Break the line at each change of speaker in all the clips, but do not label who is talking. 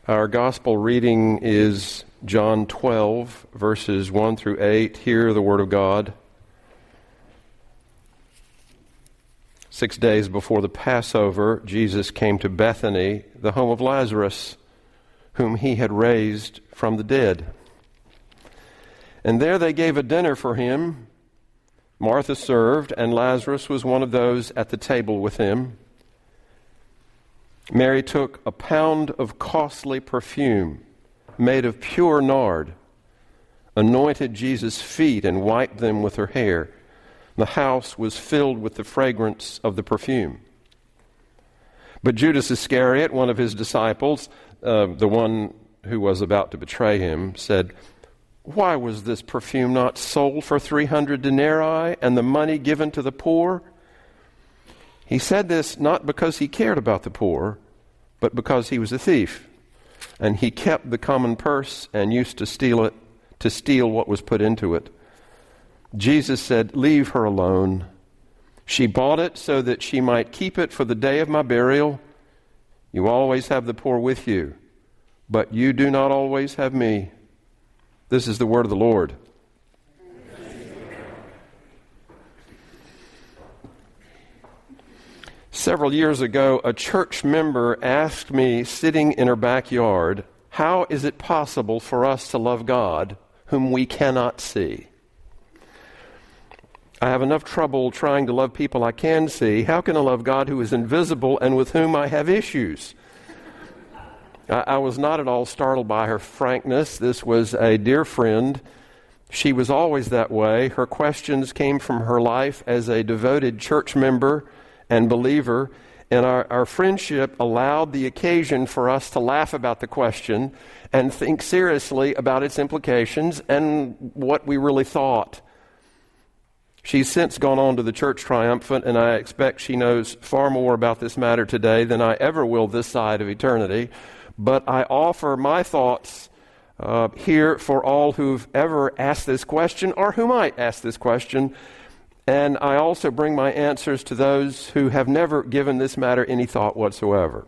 Our gospel reading is John 12, verses 1 through 8. Hear the word of God. 6 days before the Passover, Jesus came to Bethany, the home of Lazarus, whom he had raised from the dead. And there they gave a dinner for him. Martha served, and Lazarus was one of those at the table with him. Mary took a pound of costly perfume made of pure nard, anointed Jesus' feet and wiped them with her hair. The house was filled with the fragrance of the perfume. But Judas Iscariot, one of his disciples, the one who was about to betray him, said, "Why was this perfume not sold for 300 denarii and the money given to the poor?" He said this not because he cared about the poor, but because he was a thief, and he kept the common purse and used to steal what was put into it. Jesus said, "Leave her alone. She bought it so that she might keep it for the day of my burial. You always have the poor with you, but you do not always have me." This is the word of the Lord. Several years ago, a church member asked me, sitting in her backyard, how is it possible for us to love God whom we cannot see? I have enough trouble trying to love people I can see. How can I love God who is invisible and with whom I have issues? I was not at all startled by her frankness. This was a dear friend. She was always that way. Her questions came from her life as a devoted church member and believer, and our friendship allowed the occasion for us to laugh about the question and think seriously about its implications and what we really thought. She's since gone on to the Church Triumphant, and I expect she knows far more about this matter today than I ever will this side of eternity. But I offer my thoughts here for all who've ever asked this question or who might ask this question. And I also bring my answers to those who have never given this matter any thought whatsoever.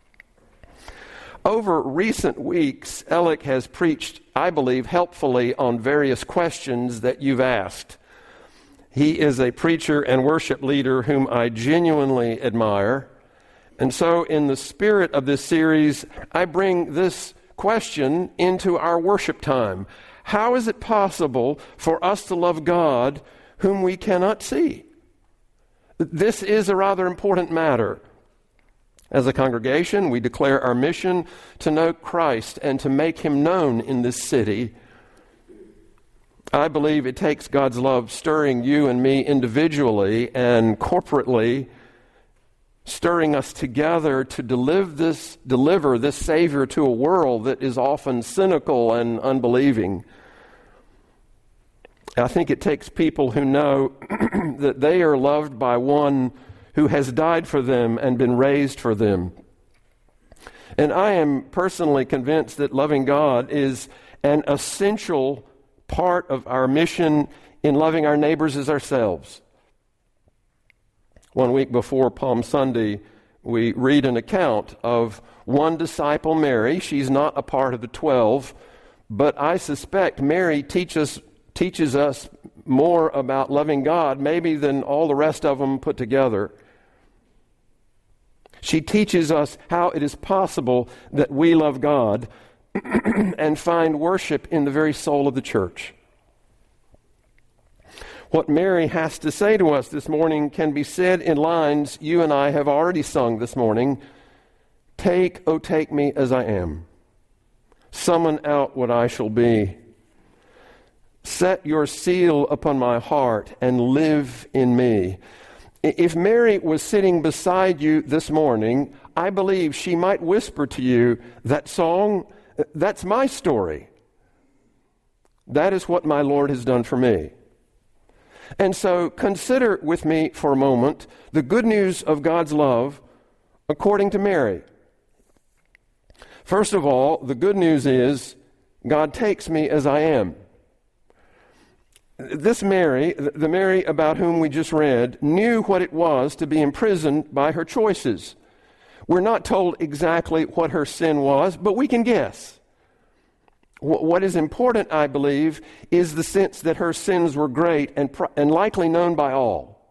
Over recent weeks, Alec has preached, I believe, helpfully on various questions that you've asked. He is a preacher and worship leader whom I genuinely admire. And so in the spirit of this series, I bring this question into our worship time. How is it possible for us to love God whom we cannot see? This is a rather important matter. As a congregation, we declare our mission to know Christ and to make him known in this city. I believe it takes God's love stirring you and me individually and corporately, stirring us together to deliver this Savior to a world that is often cynical and unbelieving. I think it takes people who know that they are loved by one who has died for them and been raised for them. And I am personally convinced that loving God is an essential part of our mission in loving our neighbors as ourselves. 1 week before Palm Sunday, we read an account of one disciple, Mary. She's not a part of the 12, but I suspect Mary teaches us more about loving God maybe than all the rest of them put together. She teaches us how it is possible that we love God and find worship in the very soul of the church. What Mary has to say to us this morning can be said in lines you and I have already sung this morning. Take, O take me as I am. Summon out what I shall be. Set your seal upon my heart and live in me. If Mary was sitting beside you this morning, I believe she might whisper to you, that song, that's my story. That is what my Lord has done for me. And so consider with me for a moment the good news of God's love according to Mary. First of all, the good news is God takes me as I am. This Mary, the Mary about whom we just read, knew what it was to be imprisoned by her choices. We're not told exactly what her sin was, but we can guess. What is important, I believe, is the sense that her sins were great and likely known by all.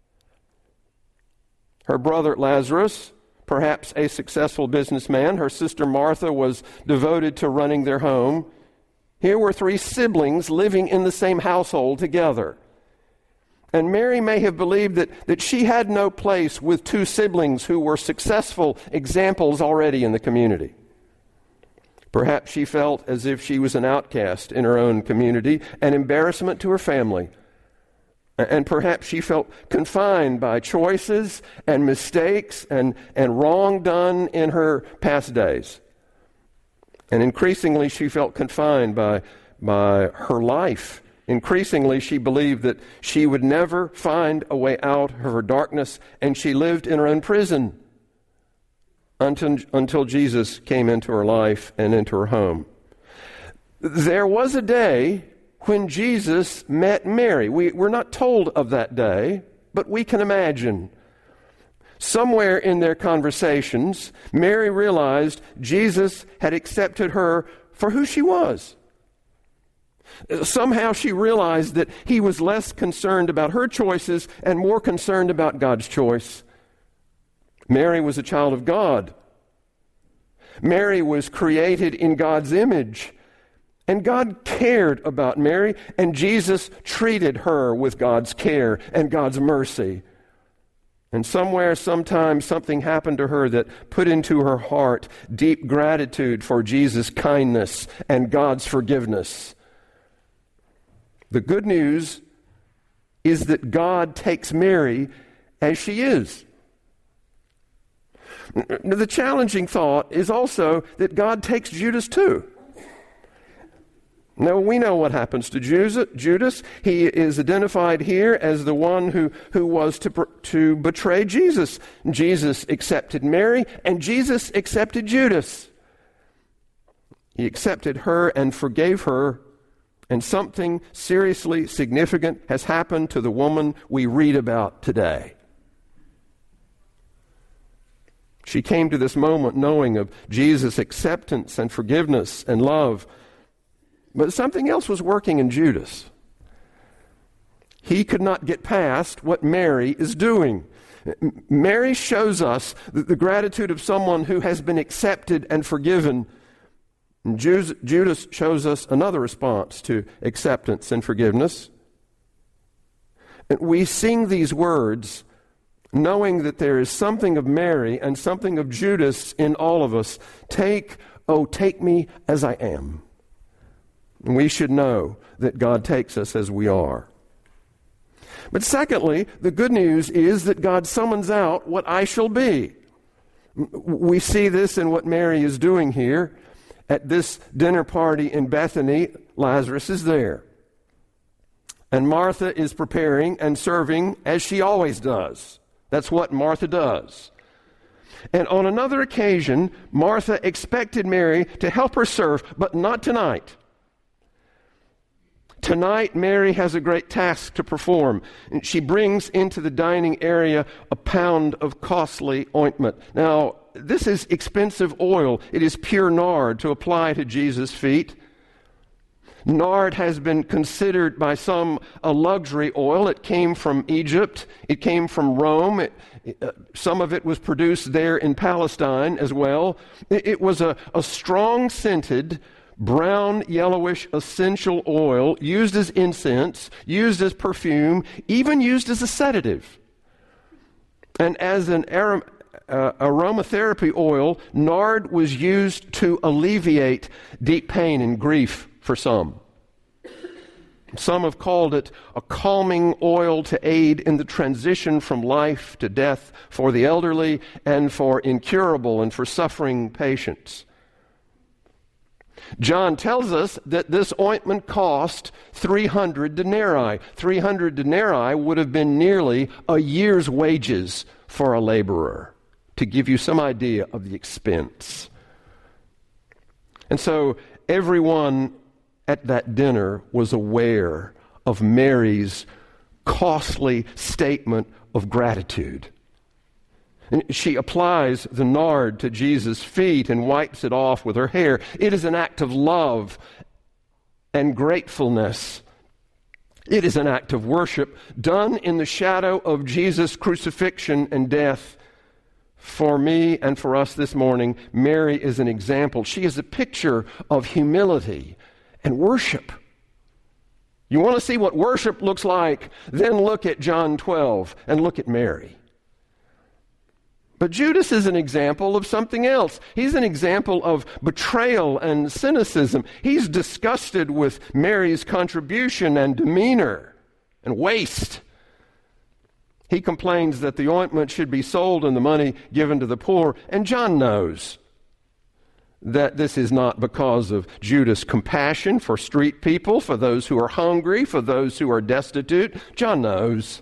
Her brother Lazarus, perhaps a successful businessman. Her sister Martha was devoted to running their home. Here were three siblings living in the same household together. And Mary may have believed that she had no place with two siblings who were successful examples already in the community. Perhaps she felt as if she was an outcast in her own community, an embarrassment to her family. And perhaps she felt confined by choices and mistakes and wrong done in her past days. And increasingly she felt confined by her life. Increasingly she believed that she would never find a way out of her darkness, and she lived in her own prison until Jesus came into her life and into her home. There was a day when Jesus met Mary. We're not told of that day, but we can imagine. Somewhere in their conversations, Mary realized Jesus had accepted her for who she was. Somehow she realized that he was less concerned about her choices and more concerned about God's choice. Mary was a child of God. Mary was created in God's image. And God cared about Mary, and Jesus treated her with God's care and God's mercy. And somewhere, sometime, something happened to her that put into her heart deep gratitude for Jesus' kindness and God's forgiveness. The good news is that God takes Mary as she is. The challenging thought is also that God takes Judas too. Now, we know what happens to Judas. He is identified here as the one who was to betray Jesus. Jesus accepted Mary, and Jesus accepted Judas. He accepted her and forgave her, and something seriously significant has happened to the woman we read about today. She came to this moment knowing of Jesus' acceptance and forgiveness and love. But something else was working in Judas. He could not get past what Mary is doing. Mary shows us the gratitude of someone who has been accepted and forgiven. And Judas shows us another response to acceptance and forgiveness. And we sing these words knowing that there is something of Mary and something of Judas in all of us. Take me as I am. And we should know that God takes us as we are. But secondly, the good news is that God summons out what I shall be. We see this in what Mary is doing here. At this dinner party in Bethany, Lazarus is there. And Martha is preparing and serving as she always does. That's what Martha does. And on another occasion, Martha expected Mary to help her serve, but not tonight. Tonight, Mary has a great task to perform. She brings into the dining area a pound of costly ointment. Now, this is expensive oil. It is pure nard to apply to Jesus' feet. Nard has been considered by some a luxury oil. It came from Egypt. It came from Rome. Some of it was produced there in Palestine as well. It was a strong-scented, brown, yellowish essential oil used as incense, used as perfume, even used as a sedative. And as an aromatherapy oil, nard was used to alleviate deep pain and grief for some. Some have called it a calming oil to aid in the transition from life to death for the elderly and for incurable and for suffering patients. John tells us that this ointment cost 300 denarii. 300 denarii would have been nearly a year's wages for a laborer, to give you some idea of the expense. And so everyone at that dinner was aware of Mary's costly statement of gratitude. And she applies the nard to Jesus' feet and wipes it off with her hair. It is an act of love and gratefulness. It is an act of worship done in the shadow of Jesus' crucifixion and death. For me and for us this morning, Mary is an example. She is a picture of humility and worship. You want to see what worship looks like? Then look at John 12 and look at Mary. But Judas is an example of something else. He's an example of betrayal and cynicism. He's disgusted with Mary's contribution and demeanor and waste. He complains that the ointment should be sold and the money given to the poor. And John knows that this is not because of Judas' compassion for street people, for those who are hungry, for those who are destitute. John knows.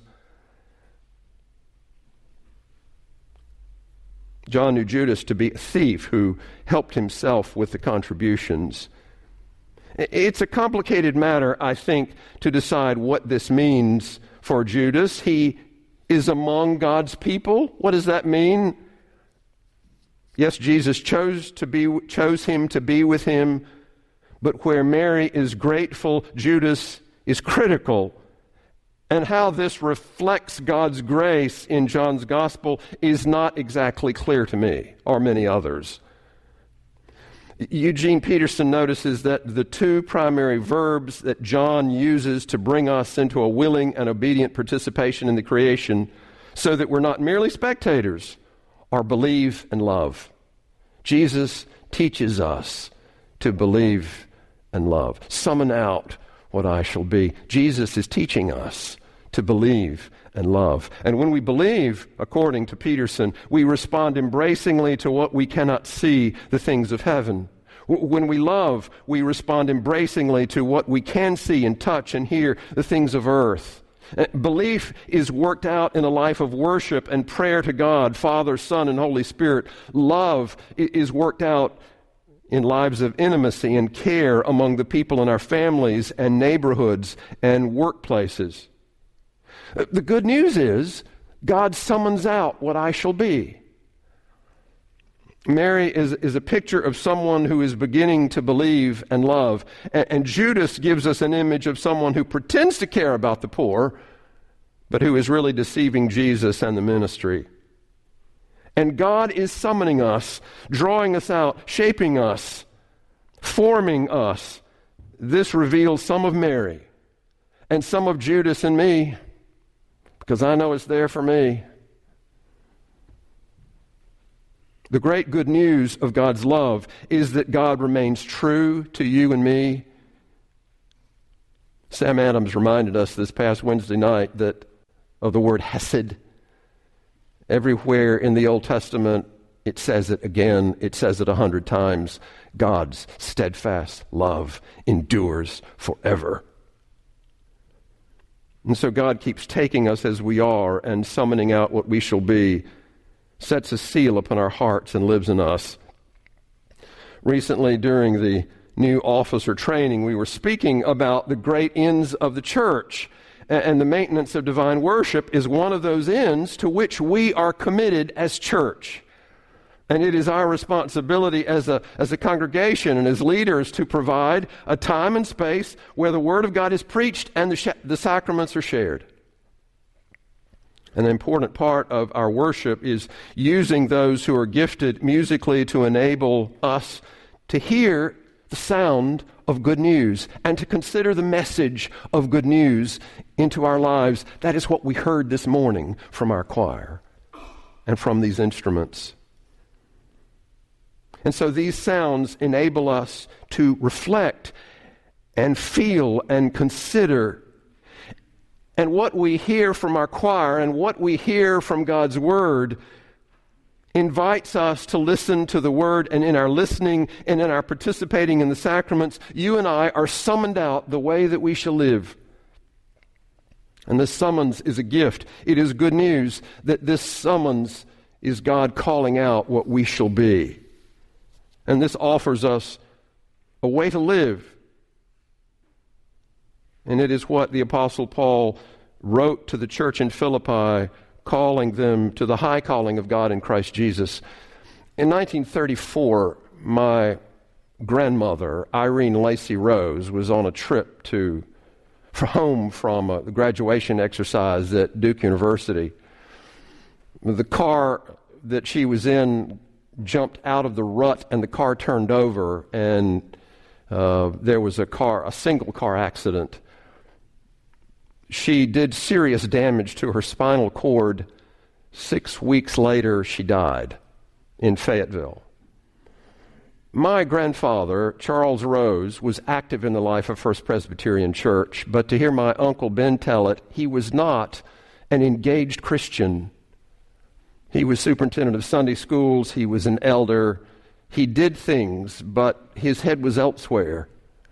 John knew Judas to be a thief who helped himself with the contributions. It's a complicated matter, I think, to decide what this means for Judas. He is among God's people. What does that mean? Yes, Jesus chose him to be with him, but where Mary is grateful, Judas is critical. And how this reflects God's grace in John's gospel is not exactly clear to me or many others. Eugene Peterson notices that the two primary verbs that John uses to bring us into a willing and obedient participation in the creation so that we're not merely spectators are believe and love. Jesus teaches us to believe and love. Summon out what I shall be. Jesus is teaching us to believe and love. And when we believe, according to Peterson, we respond embracingly to what we cannot see, the things of heaven. When we love, we respond embracingly to what we can see and touch and hear, the things of earth. Belief is worked out in a life of worship and prayer to God, Father, Son, and Holy Spirit. Love is worked out in lives of intimacy and care among the people in our families and neighborhoods and workplaces. The good news is God summons out what I shall be. Mary is a picture of someone who is beginning to believe and love. And Judas gives us an image of someone who pretends to care about the poor, but who is really deceiving Jesus and the ministry. And God is summoning us, drawing us out, shaping us, forming us. This reveals some of Mary and some of Judas and me, because I know it's there for me. The great good news of God's love is that God remains true to you and me. Sam Adams reminded us this past Wednesday night of the word hesed. Everywhere in the Old Testament, it says it again. It says it 100 times. God's steadfast love endures forever. And so God keeps taking us as we are and summoning out what we shall be, sets a seal upon our hearts and lives in us. Recently, during the new officer training, we were speaking about the great ends of the church, and the maintenance of divine worship is one of those ends to which we are committed as church. And it is our responsibility as a congregation and as leaders to provide a time and space where the Word of God is preached and the sacraments are shared. An important part of our worship is using those who are gifted musically to enable us to hear the sound of good news and to consider the message of good news into our lives. That is what we heard this morning from our choir and from these instruments. And so these sounds enable us to reflect and feel and consider. And what we hear from our choir and what we hear from God's Word invites us to listen to the Word, and in our listening and in our participating in the sacraments, you and I are summoned out the way that we shall live. And this summons is a gift. It is good news that this summons is God calling out what we shall be. And this offers us a way to live. And it is what the Apostle Paul wrote to the church in Philippi, calling them to the high calling of God in Christ Jesus. In 1934, my grandmother, Irene Lacey Rose, was on a trip home from a graduation exercise at Duke University. The car that she was in jumped out of the rut, and the car turned over, and there was a single car accident. She did serious damage to her spinal cord. 6 weeks later, she died in Fayetteville. My grandfather, Charles Rose, was active in the life of First Presbyterian Church, but to hear my Uncle Ben tell it, he was not an engaged Christian. He was superintendent of Sunday schools, he was an elder, he did things, but his head was elsewhere.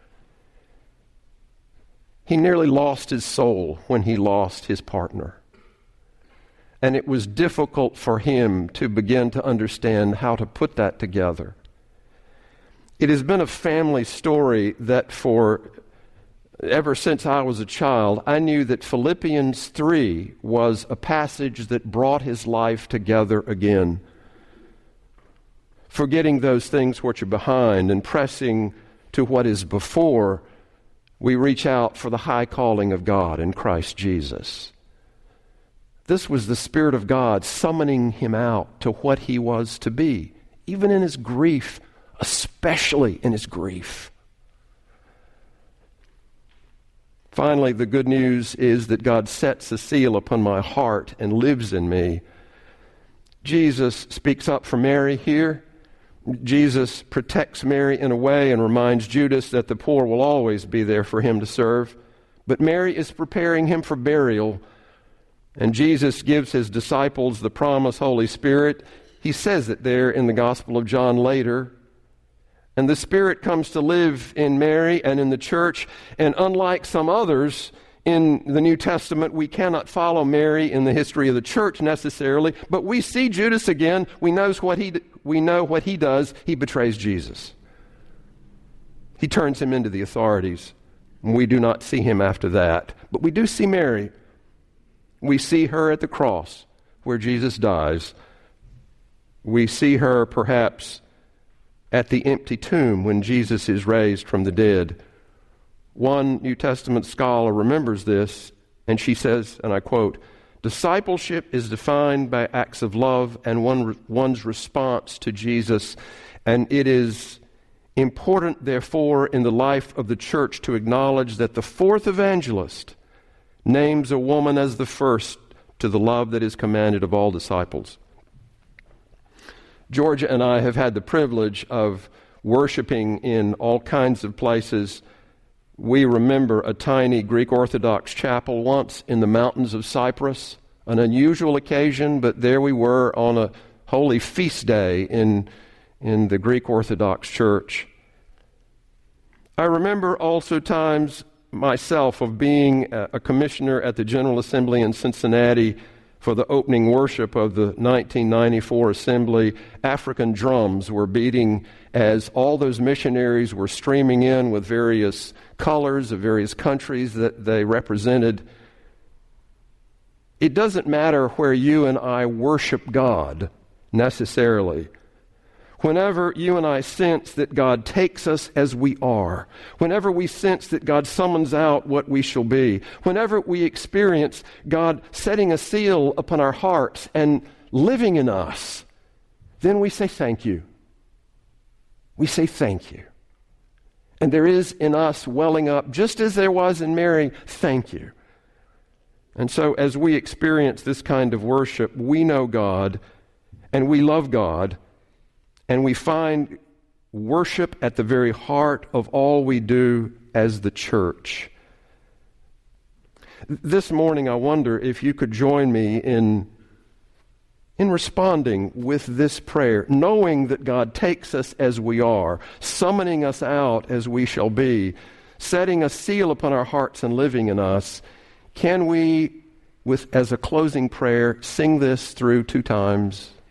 He nearly lost his soul when he lost his partner. And it was difficult for him to begin to understand how to put that together. It has been a family story that ever since I was a child, I knew that Philippians 3 was a passage that brought his life together again. Forgetting those things which are behind and pressing to what is before, we reach out for the high calling of God in Christ Jesus. This was the Spirit of God summoning him out to what he was to be, even in his grief, especially in his grief. Finally, the good news is that God sets a seal upon my heart and lives in me. Jesus speaks up for Mary here. Jesus protects Mary in a way and reminds Judas that the poor will always be there for him to serve. But Mary is preparing him for burial, and Jesus gives his disciples the promised Holy Spirit. He says it there in the Gospel of John later. And the Spirit comes to live in Mary and in the church. And unlike some others in the New Testament, we cannot follow Mary in the history of the church necessarily. But we see Judas again. We know what he does. He betrays Jesus. He turns him into the authorities. And we do not see him after that. But we do see Mary. We see her at the cross where Jesus dies. We see her perhaps at the empty tomb when Jesus is raised from the dead. One New Testament scholar remembers this, and she says, and I quote, "Discipleship is defined by acts of love and one's response to Jesus, and it is important, therefore, in the life of the church to acknowledge that the fourth evangelist names a woman as the first to the love that is commanded of all disciples." Georgia and I have had the privilege of worshiping in all kinds of places. We remember a tiny Greek Orthodox chapel once in the mountains of Cyprus, an unusual occasion, but there we were on a holy feast day in the Greek Orthodox Church. I remember also times myself of being a commissioner at the General Assembly in Cincinnati for the opening worship of the 1994 assembly. African drums were beating as all those missionaries were streaming in with various colors of various countries that they represented. It doesn't matter where you and I worship God necessarily. Whenever you and I sense that God takes us as we are, whenever we sense that God summons out what we shall be, whenever we experience God setting a seal upon our hearts and living in us, then we say thank you. We say thank you. And there is in us welling up, just as there was in Mary, thank you. And so as we experience this kind of worship, we know God and we love God. And we find worship at the very heart of all we do as the church. This morning, I wonder if you could join me in responding with this prayer, knowing that God takes us as we are, summoning us out as we shall be, setting a seal upon our hearts and living in us. Can we, as a closing prayer, sing this through 2 times?